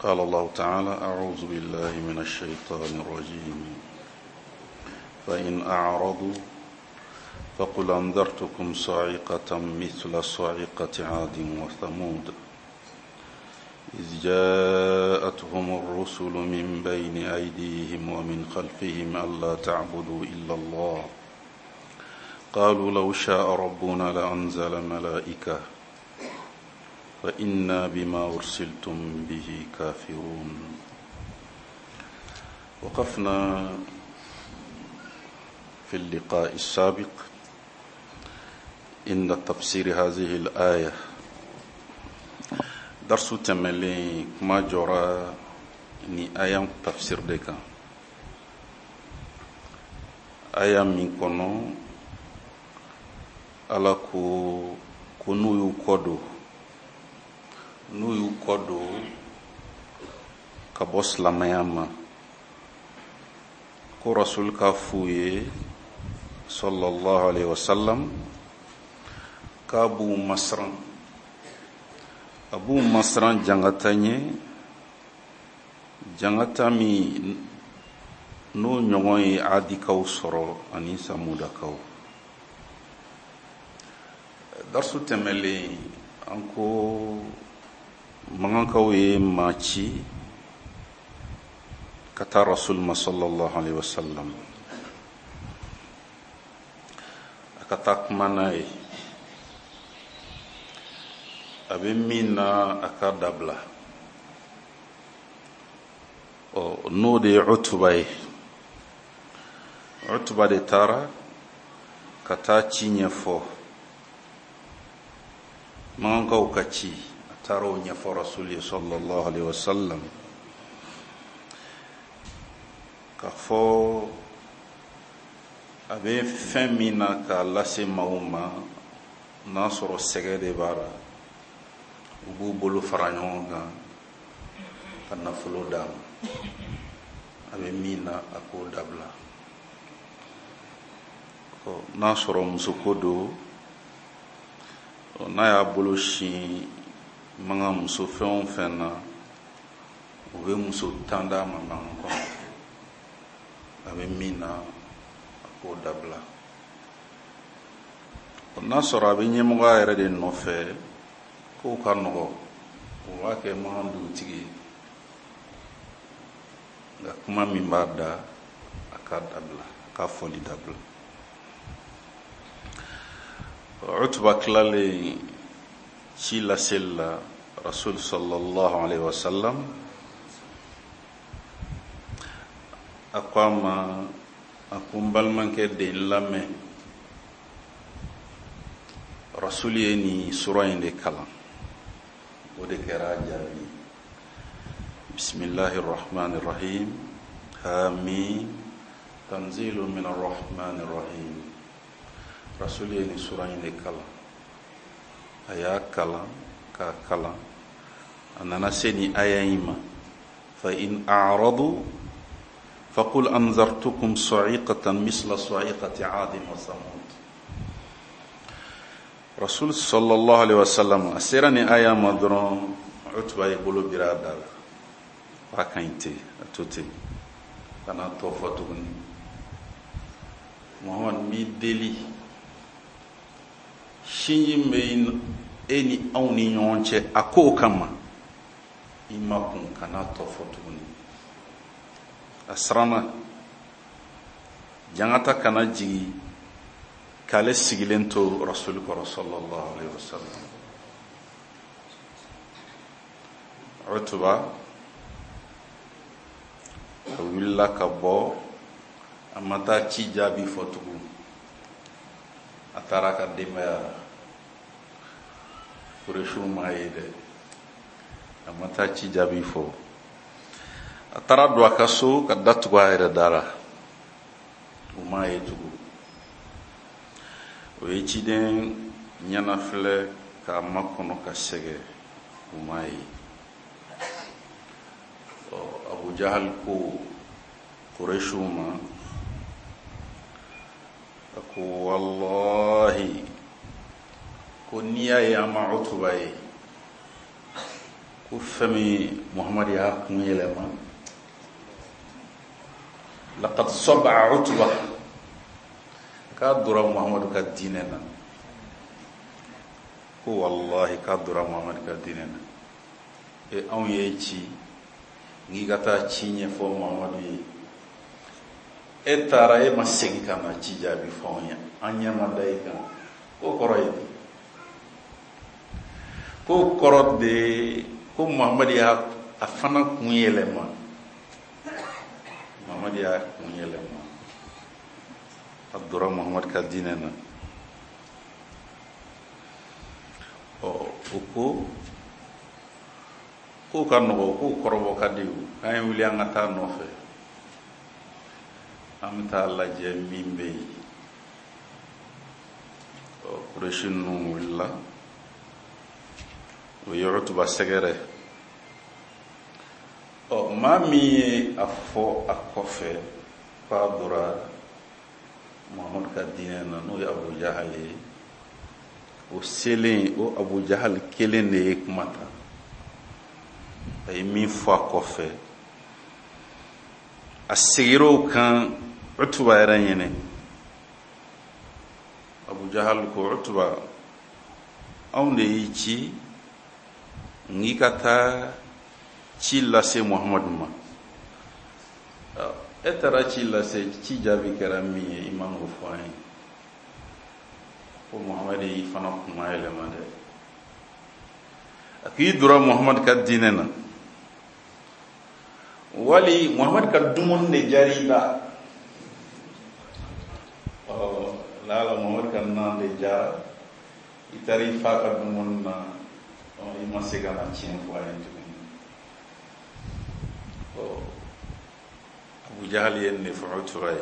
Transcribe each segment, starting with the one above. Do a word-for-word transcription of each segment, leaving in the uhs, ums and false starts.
قال الله تعالى: أعوذ بالله من الشيطان الرجيم فإن أعرضوا فقل أنذرتكم صاعقة مثل صاعقة عاد وثمود إذ جاءتهم الرسل من بين أيديهم ومن خلفهم ألا تعبدوا إلا الله قالوا لو شاء ربنا لأنزل ملائكة فإنا بما أرسلتم به كافرون. وقفنا في اللقاء السابق عند تفسير هذه الآية. درس تملي كما جرى ني آية تفسير ديكا آية من كونو على كو كونو يكودو nuyu kodo ka bɔ silamɛya ma ko rasul ka f'u ye sallallahu alaihi wasallam ka b'u masran a b'u masran jangata ɲe jangata min n'o ɲɔgɔn ye adikaw sɔrɔ ani samudakaw. Darsu tɛmɛlen an ko mangankaw ye maa ci ka taa rasul ma sallallahu alaihi wasallam a ka taa kuma n'a ye a bɛ min na a ka dabila. ɔ n'o de ye Utuba ye. Utuba de taara ka taa ci ɲɛfɔ mangankaw ka ci taro ɲɛfɔ rasul ye sallallahu alaihi wasallam k'a fɔ a bɛ fɛn min na k'a lase maaw ma n'a sɔrɔ sɛgɛ de b'a la u b'u bolo fara ɲɔgɔn kan ka nafolo d'a ma. a bɛ min na a k'o dabila. n'a sɔrɔ muso ko don n'a y'a bolo sin manga muso fɛn o fɛn na u bɛ muso tan d'a ma mangan kɔnɔ. a bɛ min na a k'o dabila. n'a sɔrɔ a bɛ ɲɛmɔgɔya yɛrɛ de nɔfɛ k'o ka nɔgɔ o b'a kɛ mangan dugutigi nka kuma min b'a da a k'a dabila a k'a fɔli dabila. Utuba tilalen ci laseli la rasul sallallahu alaihi wasallam a ko a ma a ko n balimakɛ de n lamɛn rasul ye nin sura in de kalan o de kɛra a jaabi. bismillahi rahmani rahim hamim tanzilu min arrahmani rahim. rasul ye nin sura in de kalan a y'a kalan k'a kalan a nana se ni aya in ma fa in a'radu faqul anzartukum sa'iqatan misla sa'iqati 'adin wa samud. rasul sallallahu alaihi wasallam a sera ni aya ma dɔrɔn Utuba ye bolo bira da la k'a ka ɲi ten a to ten kana tɔ fɔ tuguni. Muhamadu n b'i deli sinji bɛ e ni aw ni ɲɔgɔn cɛ a ko kama i ma kun kana tɔ fɔ tuguni. a siranna jangata kana jigi k'ale sigilen to rasul kɔrɔ sallallahu alaihi wasallam. Utuba a wulila ka bɔ a ma taa ci jaabi fɔ tugun a taara ka denbaya la. Kureshiw m'a ye dɛ a ma taa ci jaabi fɔ a taara don a ka so ka datugu a yɛrɛ da la u m'a ye tugun. o ye ciden ɲɛna filɛ k'a makɔnɔ ka sɛgɛ u m'a ye. Abu Jahal ko Kureshiw ma a ko wallahi ko n'i y'a ye an ma Utuba ye ko fami muhammad ya kun yelema laqad sab'a utba ka dura muhammad ka dinena ko wallahi ka dura muhammad ka dinena e an ye ci ngi gata ci nye fo muhammad yi e tara e masegi kana ci jabi fonya anya mandai kan ko koroy ko korot de ko muhammad ya afana kun yelema muhammad ya kun yelema abdura muhammad ka dinena o ko ko kan no ko korobo kadiu ay wuli an ata no fe am ta la je mimbe o kureshin no willa o yorutu ba segere o mami afo akofe pa dura muhammad ka dinena no ya abu jahal o selen o abu jahal kelen ne kumata ay min fo akofe a sigiro kan utuba era yene abu jahal ko utuba awnde yici ngi kata ci lase muhammad ma etara ci lase ci jabi karami imam gufani ko muhammad yi fana kuma elema de aki dura muhammad ka dinena wali muhammad ka dumun ne jarida oh lala muhammad ka nan de ja itari fa ka dumun na oh ima sega na chin fo ay tu oh abu jahal yen ne fa'ut ray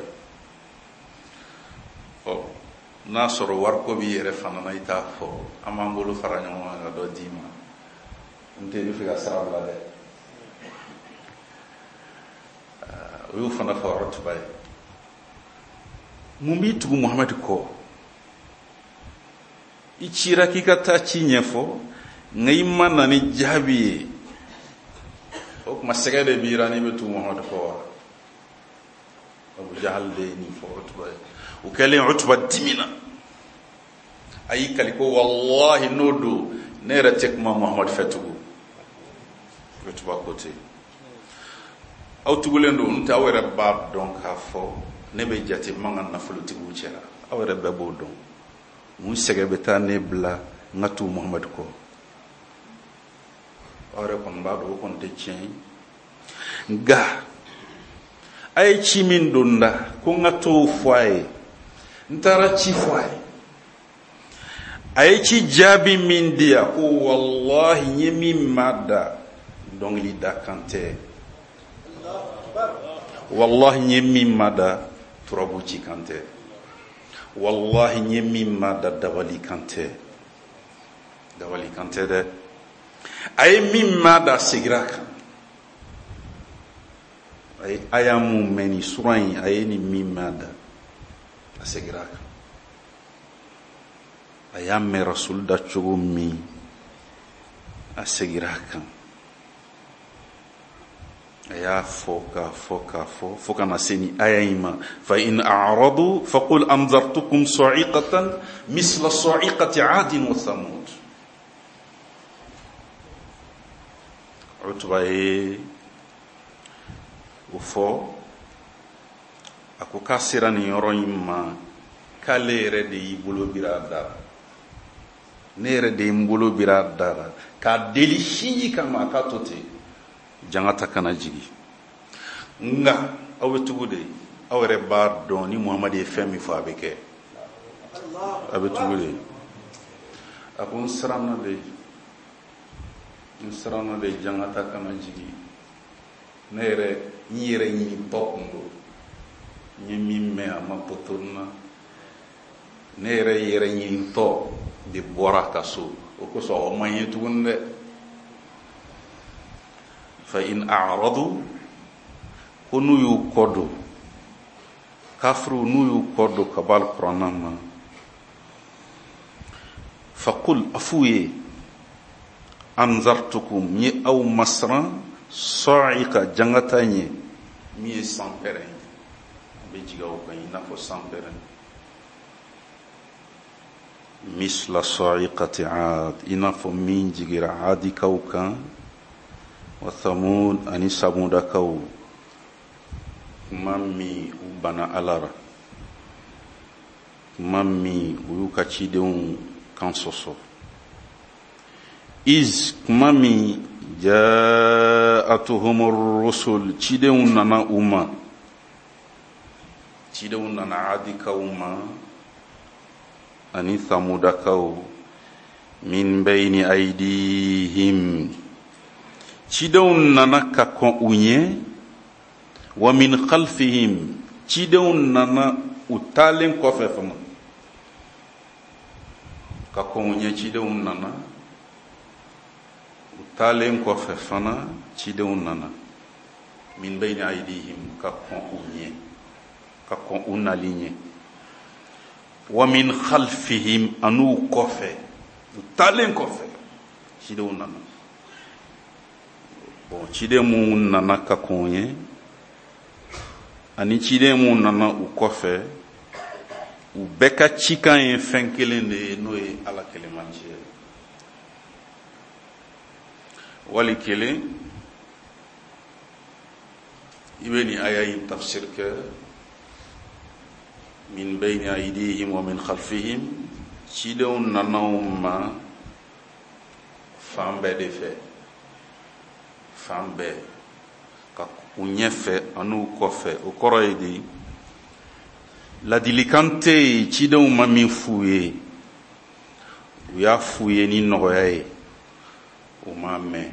oh nasoro war ko bi yere fana na ita fo amambulu faranyo nga do dima nte ni figa sarabla de yu fana fa utbay mumbi tugu muhammad ko ichira kikata chinyefo ngai manna ni jabi o kuma segede birani betu muhammad ko abu jahal de ni fo utbay o kale utba dimina ay kaliko wallahi nodo nera tekma muhammad fatugo utba kote awtugulendo nta awere bab donc ha fo nebe jati mangan na fuluti wucera awere bebo don mu segebe ta nebla ngatu muhammad ko awere kon bado kon de cien nga ay chimin dunda ko ngatu foye ntara chi foye ay chi jabi min dia ko wallahi nyemi mada donc li dakante wallahi nyemi mada turabuci kante wallahi nyemi mada dawali kante dawali kante de ay mi mada sigraka ay ayamu meni surai ay ni mi mada sigraka ayamme rasul da chugumi asigraka ya foka foka fo foka nasini ayima fa in a'radu faqul anzartukum sa'iqatan misla sa'iqati 'ad wa thamud utbaye ufo akukasira ni yoroyima kalere de ibulo birada nere de imbulo birada ka delishi kama katote jangata kana jigi nga awetugude awere bar don ni muhammad e femi fo abeke abetugude akon sarana de sarana de jangata kana jigi nere nyire nyi tokundo nyi mimme ama potonna nere yere nyi to di boraka so o ko so o mayetugunde fa in a'radu kunu yu kodo kafru nu yu kodo kabal qur'anama faqul afuye anzartukum ni aw masran sa'iqa jangata ni mi sampere be jigaw ko ina fo sampere misla sa'iqati 'ad ina fo min jigira adi kawkan wa thamud ani samuda kaw mammi ubana alara mammi uyuka cidenw kan soso iz kumami ja'atuhumur rusul cidenw nana uma cidenw nana adi kawma ani thamuda kaw min bayni aydihim cidenw nana ka kon unye wa min khalfihim cidenw nana utalen kofe fama ka kon unye cidenw nana utalen kofe fana cidenw nana min bayni aydihim ka kon unye ka kon unalinye wa min khalfihim anu kofe utalen kofe cidenw nana bon cidenw nana ka konye ani cidenw nana u kofe u beka cikan ye fen kelen de no ye ala kelemanci wali kelen ibe ni aya in tafsir ke min bayni aydihim wa min khalfihim cidenw nana ma fambe de fe fambe ka unyefe anu kofe o koro idi la dilikante cidenw ma min fuye u y'a fuye ni nɔgɔya ye o ma mɛn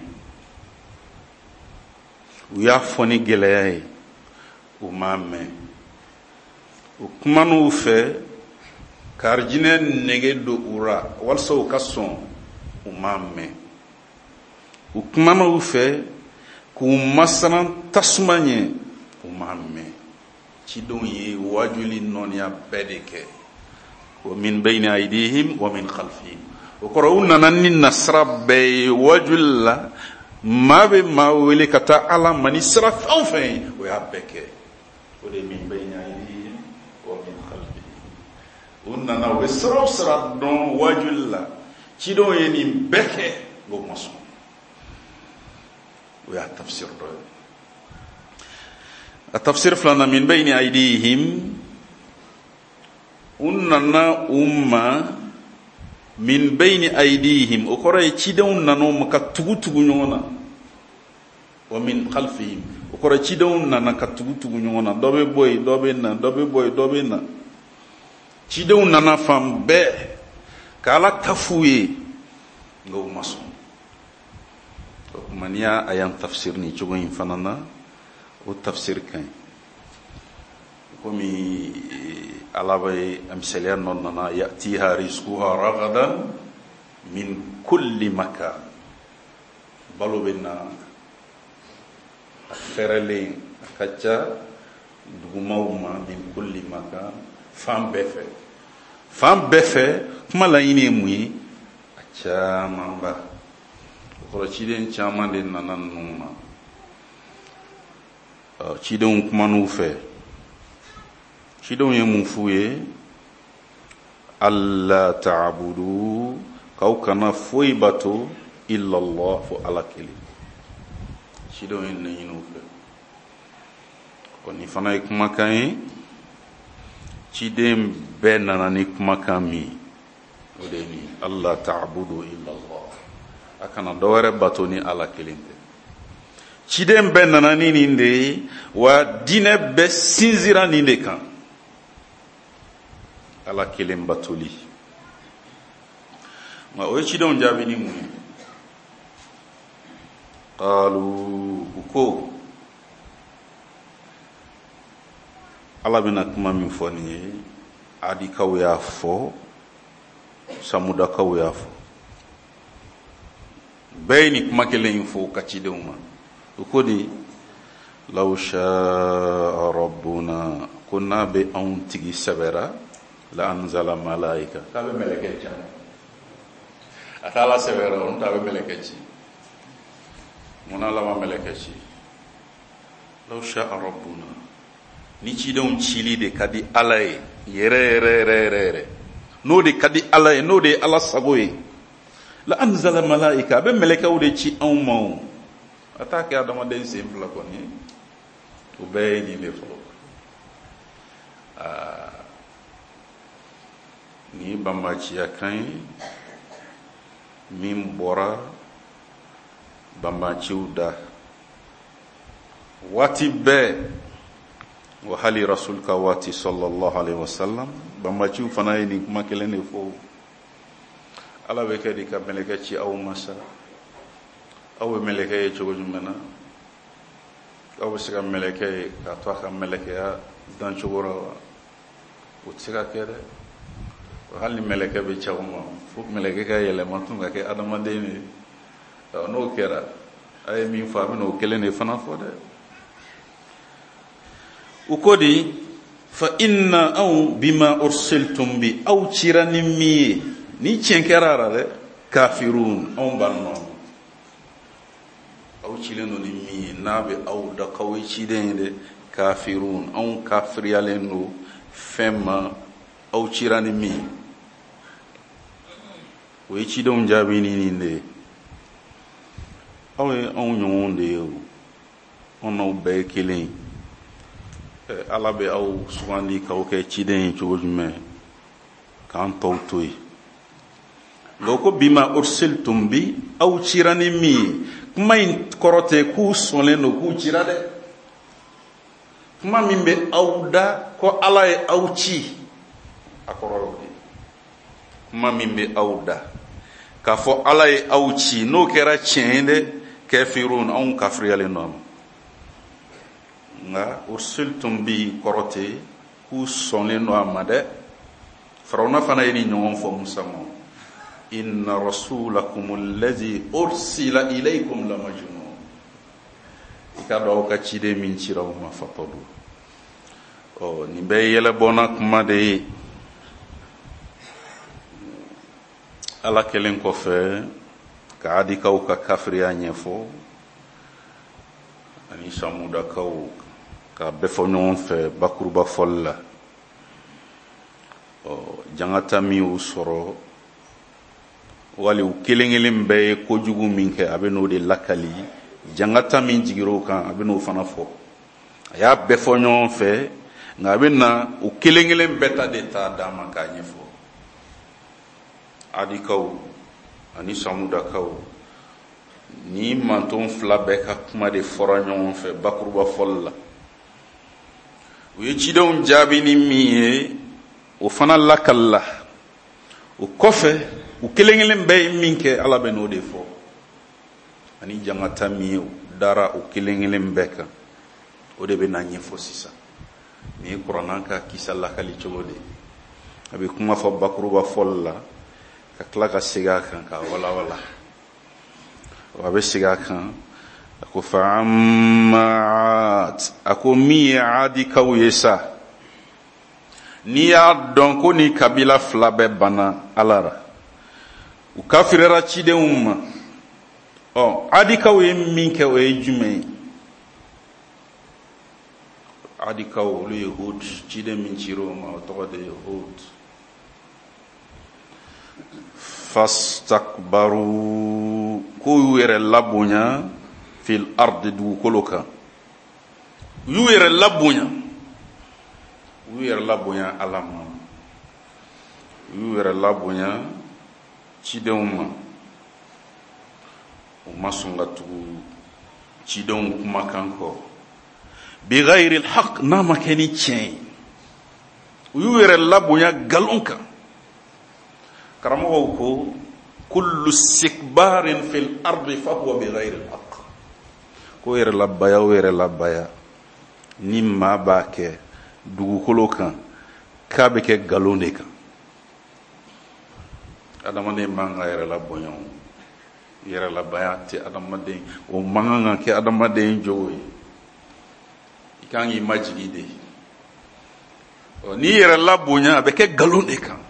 u y'a fɔ ni gɛlɛya ye o ma mɛn o kuman'u fɛ karijinɛ nege do u ra walasa u ka sɔn u ma mɛn u kuman'u fɛ k'u masaran tasuma ɲɛ u ma mɛn cidenw ye wajuli nɔniya bɛɛ de kɛ wa min bayni aydihim wa min khalfihim o kɔrɔ u nana ni nasira bɛɛ ye wajuli la maa bɛ maa wele ka taa ala ma ni sira fɛn o fɛn ye o y'a bɛɛ kɛ o de min bayni aydihim wa min khalfihim u nana u bɛ sira o sira dɔn wajuli la cidenw ye nin bɛɛ kɛ o ma sɔn o y'a tafsir dɔ ye التفسير فلان من بين أيديهم أننا أمة من بين أيديهم أقرأ يشيدون نانو مكتوب تغنيونا ومن خلفهم أقرأ يشيدون نانا كتوب تغنيونا دوبي بوي دوبي نا دوبي بوي دوبي نا يشيدون نانا فام بي كالا كفوي غو ماسون منيا أيام تفسيرني جوين فنانا o tafsir kan komi alabai amsaliya nonna yatiha rizquha ragadan min kulli makan balo bena ferele kacha dugumawma min kulli makan fam befe fam befe kuma la yini muyi acha mamba ko chiden chama de nanan numa cidenw kuman'u fɛ cidenw ye mun f'u ye alla ta'budu k'aw kana foyi bato illa Allah fo ala kelen cidenw ye nin ɲini u fɛ ko nin fana ye kumakan ye ciden bɛɛ nana ni kumakan min o de ye nin alla ta'budu illa Allah a kana dɔwɛrɛ bato ni ala kelen tɛ ciden bɛɛ nana ni nin de ye wa diinɛ bɛɛ sinzira nin de kan ala kelen batoli nka o ye cidenw jaabi ni mun ye qalu u ko ala bɛna kuma min fɔ nin ye adikaw y'a fɔ samudakaw y'a fɔ bɛɛ ye nin kuma kelen in fɔ ka cidenw ma ukodi law sha'a rabbuna kunna bi an tigi sabara la anzala malaika tabe meleke jana atala sabara on tabe meleke ci muna lama meleke ci law sha'a rabbuna ni cidenw cili de ka di ala ye yɛrɛ yɛrɛ yɛrɛ yɛrɛ yɛrɛ n'o de ka di ala ye n'o de ye ala sago ye la anzala malaika a bɛ mɛlɛkɛw de ci anw ma o a t'a kɛ adamaden sen fila kɔni o bɛɛ ye nin de fɔlɔ aa ni banbaciya kan ye min bɔra banbaciw da waati bɛɛ wa hali rasul ka waati sallallahu alaihi wasallam banbaciw fana ye nin kuma kelen de fɔ ala bɛ kɛ de ka mɛlɛkɛ ci aw ma sa aw bɛ mɛlɛkɛ ye cogo jumɛn na aw bɛ se ka mɛlɛkɛ ye k'a to a ka mɛlɛkɛya dancogo la wa o tɛ se ka kɛ dɛ hali ni mɛlɛkɛ bɛ caw ma fo mɛlɛkɛ ka yɛlɛma tun ka kɛ adamaden de n'o kɛra a ye min fɔ a bɛ n'o kelen de fana fɔ dɛ u ko di fa inna aw bima ursiltum bi aw cira ni min ye ni tiɲɛ kɛra la dɛ kafirun anw b'a nɔ aw cilen don ni min ye n'a bɛ aw da k'aw ye ciden ye dɛ kafirun anw kafiriyalen don fɛn ma aw cira ni min ye o ye cidenw jaabi ni nin de ye aw ye anw ɲɔgɔnw de ye o anw n'aw bɛɛ ye kelen ye ala bɛ aw sugandi k'aw kɛ ciden ye cogo jumɛn k'an tɔw to yen nka ko bima ursiltum bi aw cira ni min ye kuma in kɔrɔ tɛ k'u sɔnlen don k'u cira dɛ kuma min bɛ aw da ko ala ye aw ci a kɔrɔ y'o de kuma min bɛ aw da k'a fɔ ala ye aw ci n'o kɛra tiɲɛ ye dɛ kafirun anw kafiriyalen don a ma nka ursiltum bi kɔrɔ tɛ k'u sɔnlen don a ma dɛ firawuna fana ye nin ɲɔgɔn fɔ musa ma inna rasulakum allazi ursila ilaykum la majnun i ka dɔn aw ka ciden min cira aw ma fatɔ don ɔ nin bɛɛ ye yɛlɛbɔnna kuma de ye ala kelen kɔfɛ ka adikaw ka kafiriya ɲɛfɔ ani samudakaw ka bɛɛ fɔ ɲɔgɔn fɛ bakuruba fɔli la ɔ jangata min y'u sɔrɔ wali u kelen kelen bɛɛ ye kojugu min kɛ a bɛ n'o de lakali jangata min jigir'o kan a bɛ n'o fana fɔ a y'a bɛɛ fɔ ɲɔgɔn fɛ nka a bɛ na u kelen kelen bɛɛ ta de ta d'a ma k'a ɲɛfɔ adikaw ani samudakaw ni manton fila bɛɛ ka kuma de fɔra ɲɔgɔn fɛ bakuruba fɔli la u ye cidenw jaabi ni min ye o fana lakalila o kɔfɛ u kelen kelen bɛɛ ye min kɛ ala bɛ n'o de fɔ ani jangata min ye u dara o kelen kelen bɛɛ kan o de bɛ na ɲɛfɔ sisan nin ye kuranna ka kisa lakali cogo de a bɛ kuma fɔ bakuruba fɔli la ka tila ka segin a kan k'a walawala a bɛ segin a kan a ko fa amma a ko min ye adikaw ye sa n'i y'a dɔn ko ni kabila fila bɛɛ banna ala la u kafirira cidenw ma ɔ adikaw ye min kɛ o ye jumɛn ye adikaw olu ye Hud ciden min cir'o ma o tɔgɔ de ye Hud fastakbaru ko y'u yɛrɛ labonya fil ardi dugukolo kan u y'u yɛrɛ labonya u y'u yɛrɛ labonya ala ma u y'u yɛrɛ labonya cidenw ma u ma sɔn ka tugu cidenw kumakan kɔ bi ghayri alhaq n'a ma kɛ ni tiɲɛ ye u y'u yɛrɛ labonya nkalon kan karamɔgɔw ko kullu istikbarin fil ardi fahuwa bi ghayri alhaq ko yɛrɛ labaya o yɛrɛ labaya ni maa b'a kɛ dugukolo kan k'a bɛ kɛ nkalon de kan adamaden man ka yɛrɛ labonya yɛrɛ labaya tɛ adamaden o man kan ka kɛ adamaden jogo ye i kan k'i majigi de n'i yɛrɛ labonya a bɛ kɛ nkalon de kan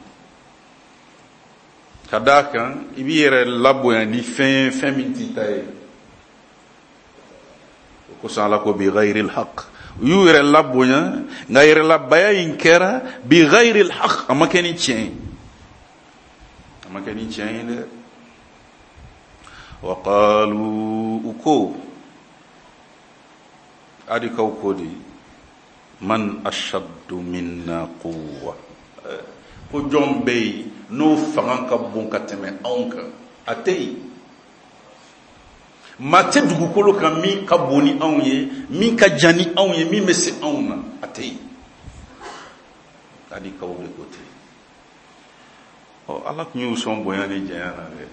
ka d'a kan i b'i yɛrɛ labonya ni fɛn fɛn min t'i ta ye ko sala ko bi ghayril haqq yu yere la bonya nga yere la baya in kera bi ghayril haqq amakeni tien amakeni tien de wa qalu uko adi kaw kodi man ashaddu minna quwwa ko jombe no fangan ka bon ka teme anka atei mate dugukolo kan min ka boni anw ye min ka jani anw ye min bɛ se anw na a tɛ yen adi kaw de ko ten ɔ ala tun y'u sɔn bonya ni janya na dɛ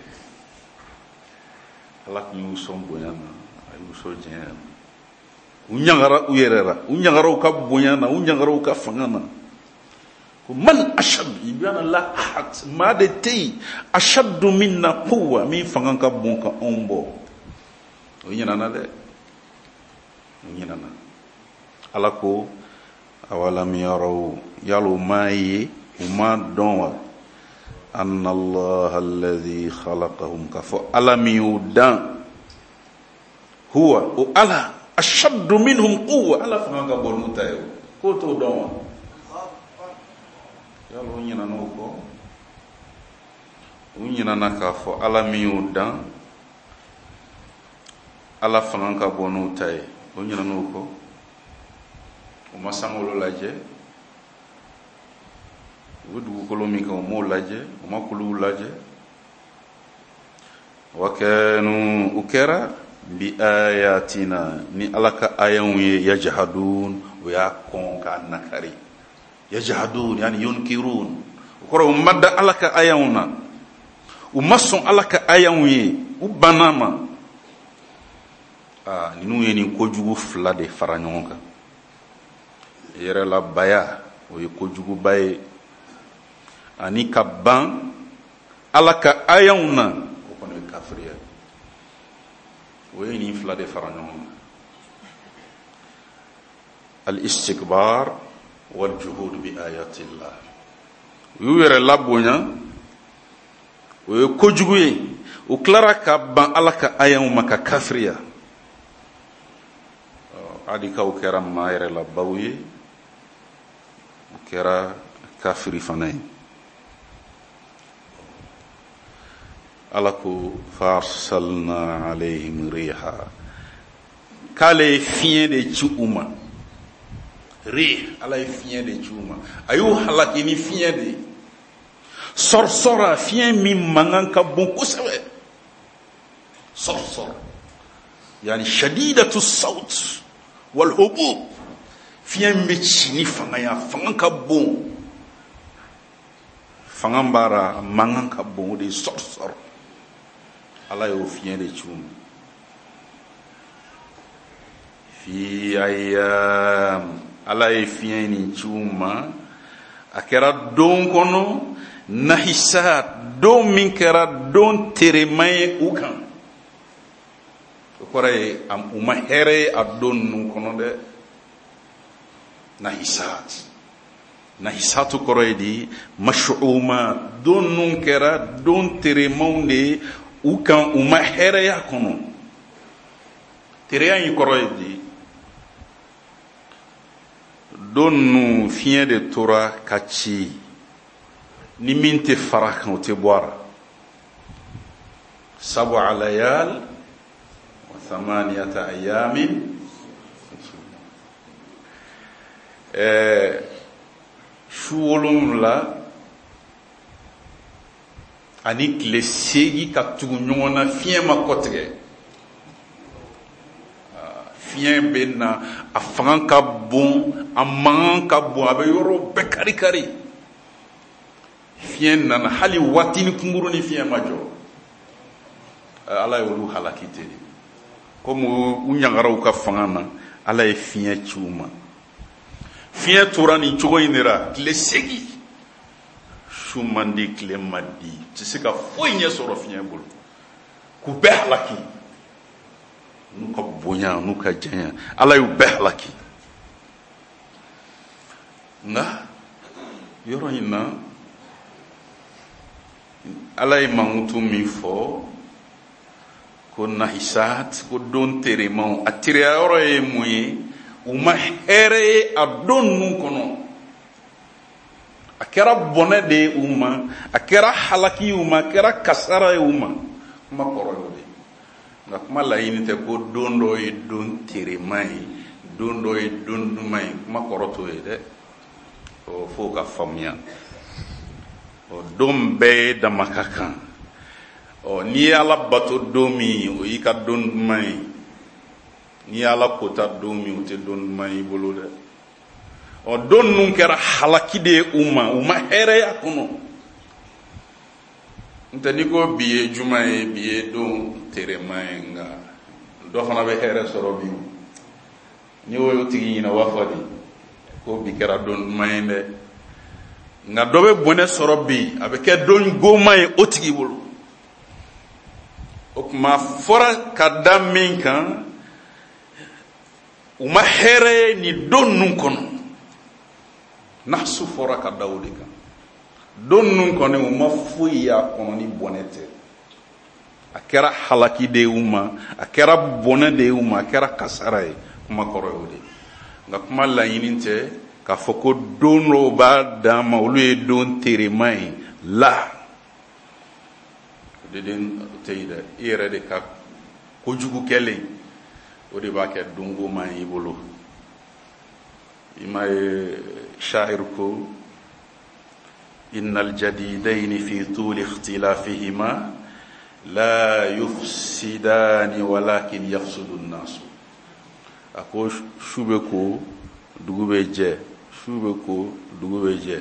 ala tun y'u sɔn bonya na a y'u sɔn janya na u ɲagara u yɛrɛ la u ɲagara u ka bonya na u ɲagara u ka fanga na ko man ashad ibana la ahad maa de tɛ yen ashaddu minna quwwa min fanga ka bon ka anw bɔ o ɲinana dɛ o ɲinana ala ko awalam yaraw yalo ma ye u ma dɔn wa anna allaha alladhi khalaqahum ka fɔ ala min y'u dan huwa o ala ashaddu minhum quwwa ala fanga ka bon n'u ta ye k'o t'o dɔn wa yalo o ɲinana o kɔ o ɲinana k'a fɔ ala min y'u dan ala fanga ka bon n'u ta ye o ɲinana o kɔ o ma sankolo lajɛ u bɛ dugukolo min kan o m'o lajɛ o ma kuluw lajɛ wa kanu u kɛra bi ayatina ni ala ka ayanw ye yajhadun o y'a kɔn k'a nakari yajhadun yani yunkirun o kɔrɔ u ma da ala ka ayanw na u ma sɔn ala ka ayanw ye u banna ma ah ninnu ye nin kojugu fila de fara ɲɔgɔn kan yɛrɛ la baya o ye kojuguba ye ani ka ban ala ka ayanw na o kɔni ye kafiriya o ye nin fila de fara ɲɔgɔn kan al-istikbar wal juhud bi ayatillah u y'u yɛrɛ labonya o ye kojugu ye u tilara ka ban ala ka ayanw ma ka kafiriya adi kaw kɛra maa yɛrɛ la baw ye u kɛra kafiri fana ye ala ko farsalna alayhim riha k'ale ye fiɲɛ de ci u ma rih ala ye fiɲɛ de ci u ma a y'u halaki ni fiɲɛ de ye sɔrsɔra fiɲɛ min mankan ka bon kosɛbɛ sɔrsɔr yani shadidatu sawt wal hubub fiɲɛ min bɛ ci ni fanga ya fanga ka bon fanga bara mankan ka bon o de ye sɔrsɔr ala y'o fiɲɛ de ci u ma fi ayyam ala ye fiɲɛ nin ci u ma a kɛra don kɔnɔ nahisat don min kɛra don terema ye u kan o kɔrɔ ye u ma hɛrɛ ye a don ninnu kɔnɔ dɛ nahisat nahisatu kɔrɔ ye di mashuuma don ninnu kɛra don teremaw de ye u kan u ma hɛrɛya kɔnɔ tereya in kɔrɔ ye di don ninnu fiɲɛ de tora ka ci ni min tɛ fara kan o tɛ bɔ a la sabu alayal wa thamaniyata ayamin ɛɛ su wolonwula ani tile seegin ka tugu ɲɔgɔn na fiɲɛ ma kɔtigɛ fiɲɛ bɛ na a fanga ka bon a mankan ka bon a bɛ yɔrɔ bɛɛ kari kari fiɲɛ nana hali waati ni kunkuru ni fiɲɛ ma jɔ ala ye olu halaki ten de komi u ɲagaraw ka fanga na ala ye fiɲɛ ci u ma fiɲɛ tora nin cogo in de la tile seegin su man di tile ma di tɛ se ka foyi ɲɛ sɔrɔ fiɲɛ bolo k'u bɛɛ halaki n'u ka bonya n'u ka janya ala y'u bɛɛ halaki nka yɔrɔ in na ala ye mankutu min fɔ ko nahisat ko don teremau atiria yoro e muye uma here a don nun kono akera bone de uma akera halaki uma akera kasara uma ma koro de na kuma la yini te ko don do e don teremai don do e don dumai ma koro to e de o fo ka famia o don be da makakan o ni ala bato domi o yi ka don mai ni ala kota domi o te don mai bolo de o don nun kera halaki de uma uma here ya kono ntani ko biye juma e biye don tere mai nga do fana be here soro bi ni o yo tigi na wafadi ko bi kera don mai de nga do be bone soro bi abeke don go mai o tigi bolo o kuma fora ka min kan uma here ni don nun kono nahsu fora ka dawli kan don nun kono uma fuya kono ni bonete akera halaki de uma akera bone de uma akera kasara e kuma koro yodi nga kuma la yininte ka foko don ro ba dama olu e don tere mai la deden teyda ire de ka ko jugu kele o de ba ke dungo mai bolo ima shair ko innal jadidain fi tul ikhtilafihima la yufsidani walakin yafsudu an-nas ako shube ko dugube je shube ko dugube je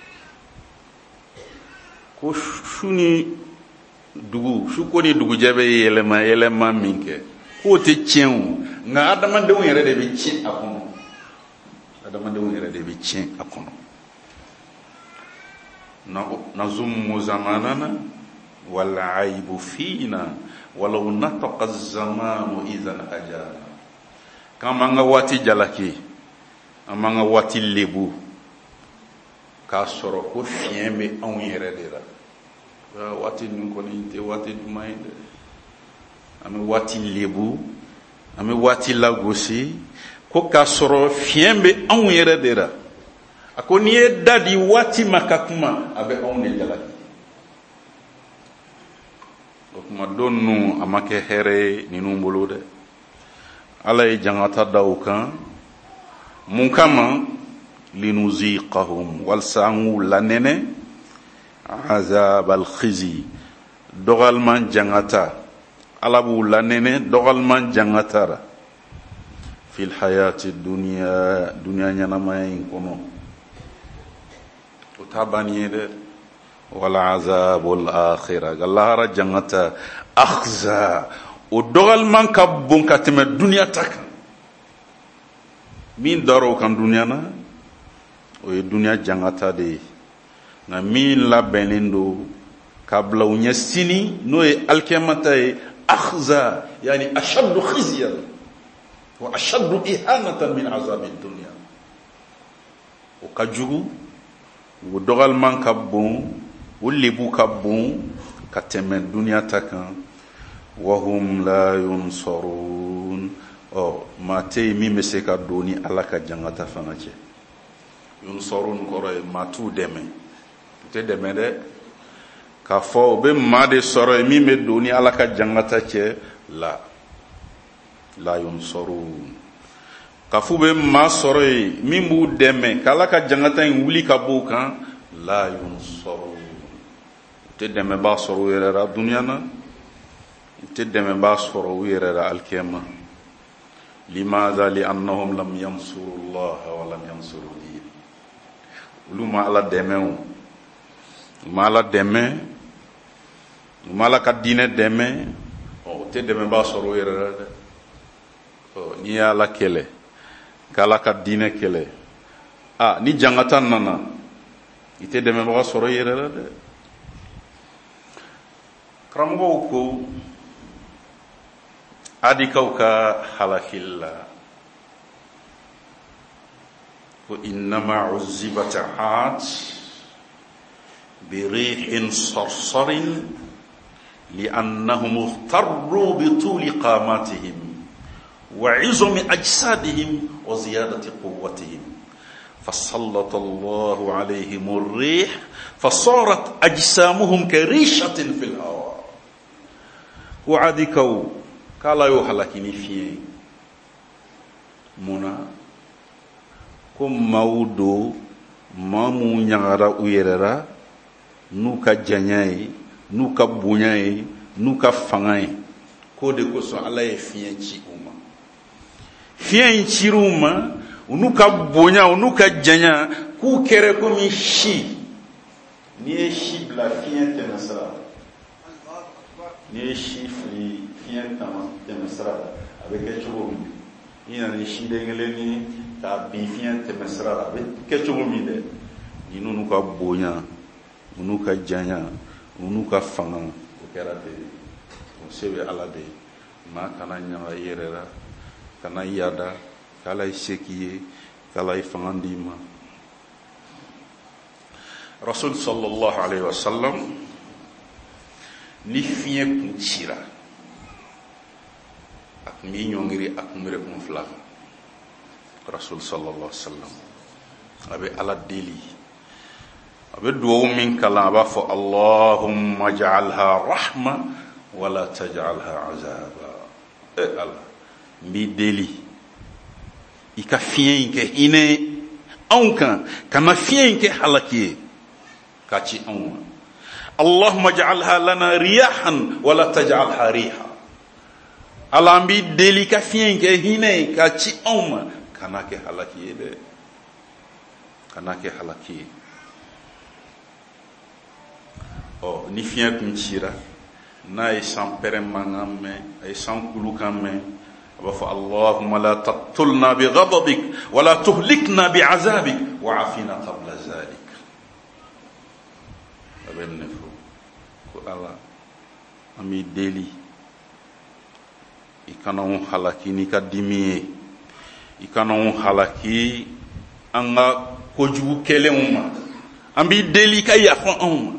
ko shuni dugu su ko ni dugu jabe yelema yelema minke ko te cien nga adama de won yere de bi cien akono adama de won yere de bi cien akono na na zum zamanana wal aibu fina walau nataqa az-zamanu idhan ajana kama nga wati jalaki amanga wati lebu ka soro ko fiembe on yere de la wati nun ko ni te wati dumai de ame wati lebu ame wati lagosi ko ka soro fiembe an yere dera akoni e dadi wati makakuma abe on ne jala okuma donu amake here ni numbolo de ala e jangata dawkan mun kama linuziqahum wal sa'u lanene azab al khizi dogal man jangata alabu lanene dogal man jangata fil hayati dunya dunya nyana may kono utabani de wala azabul akhirah gallara jangata akhza o dogal man kabun katime dunya tak min daro kan dunya na o dunya jangata de na min la benindo kabla unya sini no e alkemata e akhza yani ashaddu khizyan wa ashaddu ihanatan min azab ad-dunya o kajugu o dogal man kabon o lebu kabon katemen dunya takan wa hum la yunsarun o mate mi meseka doni alaka jangata fanache yunsarun koro e matu deme te demede ka fo be made soro mi me doni alaka jangata che la la yunsarun ka fu be ma soro mi mu deme kala ka jangata en wuli ka bukan la yunsarun te deme ba soro yere ra dunya na te deme ba soro yere ra alkiyama limadha li annahum lam yansuru Allah wa lam yansuru din uluma ala deme mala deme mala ka dine deme o te deme ba soro yere de o ni ala kele kala ka dine kele ah ni jangata nana ite deme ba soro yere de kramgo ko adi kauka halakilla ko innama uzzibat aat بريح صرصر لأنهم اغتروا بطول قاماتهم وعظم أجسادهم وزيادة قوتهم فسلط الله عليهم الريح فصارت أجسامهم كريشة في الهواء وعدكوا كلا يحلكني فيه منا كم مودو مامو نيارا ويررا نوكا جانياي نوكا بونياي نوكا فاناي كودي كوسو الله يفيه تشي أمم فيه تشيروما unuka bonya unuka janya ku kere komi shi ni shi bla fien temasra ni shi fli fien temasra avec ketchum ina ni shi dengele ni ta bi fien temasra avec ketchum mi de ni unuka bonya unuka janya unuka fanga ku kera de on sebe ala de ma kana nya yerera kana yada kala shekiye kala ifangandima Rasul sallallahu alaihi wasallam ni fiye kuntira ak mi nyongiri ak mure kun fla Rasul sallallahu alaihi wasallam abe ala deli abe duwo min kala ba fa Allahumma ij'alha rahma wala taj'alha azaba e Allah mi deli ika fiyen ke ine anka kama fiyen ke halaki kachi anwa Allahumma ij'alha lana riyahan wala taj'alha riha alambi deli ka fiyen ke hine kachi anwa kana ke halaki de kana ke halaki o ni fiyen kunchira na isan peremangame isan kulukame اللهم لا تقتلنا بغضبك ولا تهلكنا بعذابك وعافنا قبل ذلك أبنفو الله أمي ديلي إكانون حلاكي نيكا ديمي إكانون حلاكي أنغا كوجو كلمة أمي ديلي كا يفعل أم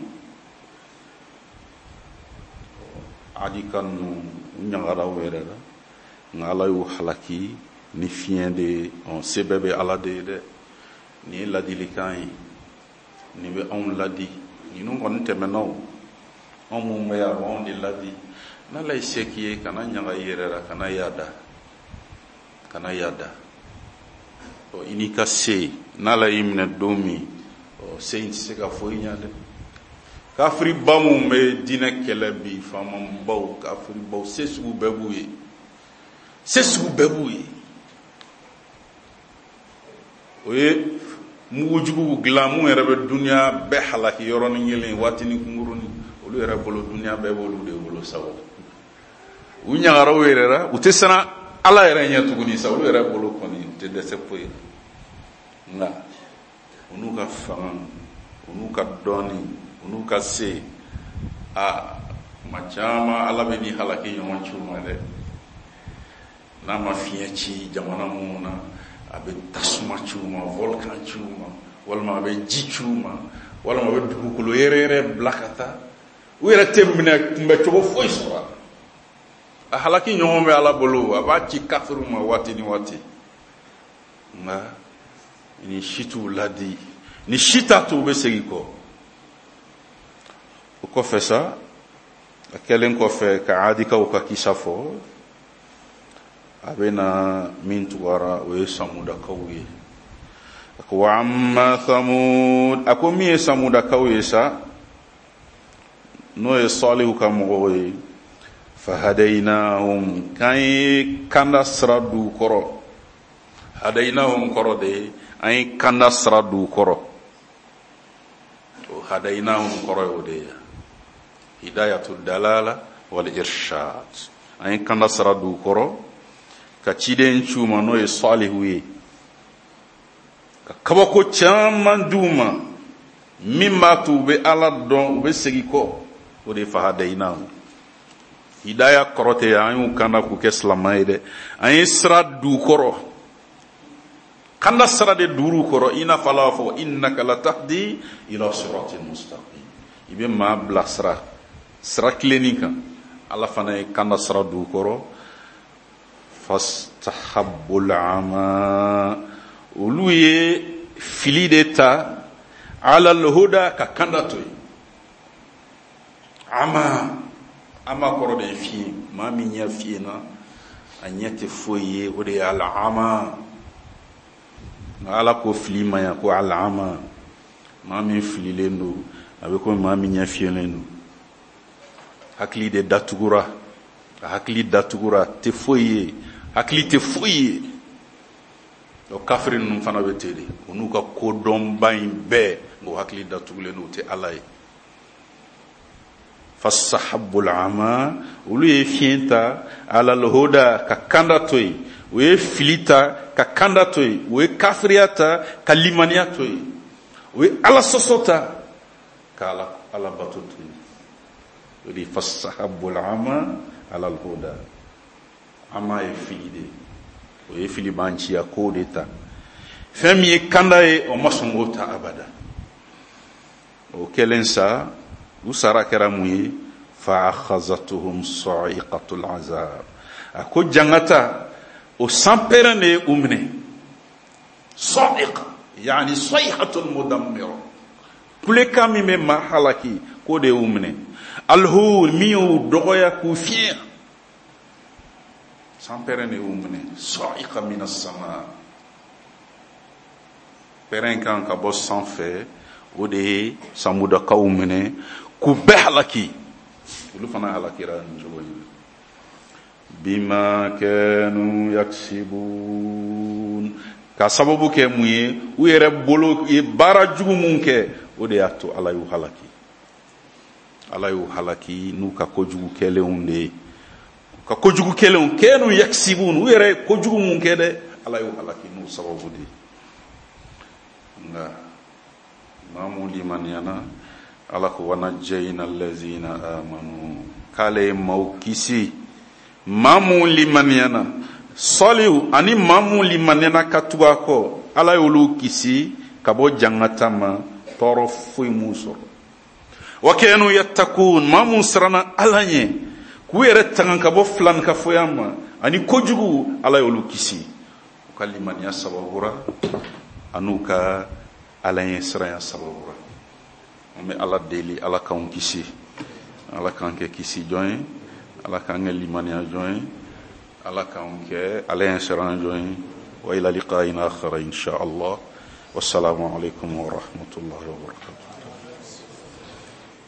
عادي كانوا نغرا ويرا ngala yu halaki ni fien de on sebebe ala de de ni la dilikan ni be on ladi ni non kon temeno on mu meya on di ladi na lay sekiye kana nyanga yerera kana yada kana yada o inika se na la imne domi o saint se ka foi nyade kafri bamu me dina kelebi famam baw kafri baw sesu bebuye sesu bebuye oye mu wujugu glamu erabe dunya be halaki yoroni ngelen watini kunguruni olu era bolo dunya be bolu de bolo sawo unya garo werera utesana ala era nya tuguni sawo olu era bolo koni te de sepoye nga unuka fam unuka doni unuka se a machama ala be ni halaki yon chuma de nama fiye ci jamana muna abe tasuma chuma volcan chuma walma abe ji chuma walma abe dugukolo yerere blakata wera tembina kumbe togo foi sora a halaki nyombe ala bolo aba ci kafiruma wati ni wati nga ni shitu ladi ni shita to be segiko ko fesa akelen ko fe ka adika o ka kisafo abena min tuwara we samuda kawye ko amma samud ako mi samuda kawye sa no e salihu kamoy fahadainahum kay kanda sradu koro hadainahum koro de ay kanda sradu koro to hadainahum koro de hidayatul dalala wal irshad ay kanda sradu koro ka ciden chuma no e salihu ye ka kabako chaman duma mimma tu be ala don be segiko o de fahadaina hidaya korote ayu kana ku keslamaide ay sra du koro kanda sra de duru koro ina fala fo innaka la tahdi ila siratin mustaqim ibe ma blasra sira tilennin kan ala fana ye kanda sira d'u kɔrɔ fastahabbul ama olu ye fili de ta ala alhuda ka kanda to ye ama ama kɔrɔ de ye fiɲɛ maa min ɲɛ fiɲɛna a ɲɛ tɛ foyi ye o de ye alama nka ala ko fili ma ɲa ko alama maa min fililen don a bɛ komi maa min ɲɛ fiɲɛlen don hakili de datugura a hakili datugura tɛ foyi ye hakili tɛ foyi ye o kafiri ninnu fana bɛ ten de o n'u ka kodɔnba in bɛɛ nka o hakili datugulen don o tɛ ala ye fasahabul ama olu ye fiɲɛ ta alal huda ka kanda to ye o ye fili ta ka kanda to ye o ye kafiriya ta ka limaniya to ye o ye ala sɔsɔ ta ka ala ala bato to ye o de fasahabul ama alal huda ama ye fili de o ye fili b'an ciya ko de ta fɛn min ye kanda ye o ma sɔn k'o ta abada o kɛlen sa u sara kɛra mun ye fa akhazatuhum sa'iqatul azab a ko jangata o sanpɛrɛn de ye u minɛ sa'iqa yani sayhatul mudammir kulekan min bɛ maa halaki ko de ye u minɛ alhur min y'u dɔgɔya k'u fiɲɛ sanpɛrɛn de ye u minɛ sa'iqa minas sama pɛrɛn kan ka bɔ sanfɛ o de ye samudakaw minɛ k'u bɛɛ halaki olu fana halakira nin cogo in bima kanu yaksibun ka sababu kɛ mun ye u yɛrɛ bolo ye baara jugu mun kɛ o de y'a to ala y'u halaki ala y'u halaki n'u ka kojugu kɛlenw de ye ka kojugu kɛlenw kanu yaksibun u yɛrɛ ye kojugu mun kɛ dɛ ala y'u halaki n'u sababu de ye nka maamu limaniyana ala ko wanajjayna allazina amanu k'ale maaw kisi maamu limaniyana sɔliw ani maamu limaniyana ka tugu a kɔ ala y'olu kisi ka bɔ jangata ma tɔɔrɔ foyi m'u sɔrɔ wa kanu yattaqun maamu siranna ala ɲɛ k'u yɛrɛ tanga ka bɔ filanikafoya ma ani kojugu ala y'olu kisi u ka limaniya sababura an'u ka ala ɲɛ siranya sababura an bɛ ala deli ala k'anw kisi ala k'an kɛ kisi jɔn ye ala k'an kɛ limaniya jɔn ye ala k'anw kɛ ala ɲɛ siranya jɔn ye wa ila liqa'in akhar insha Allah wassalamu alaikum wa rahmatullahi wa barakatuh.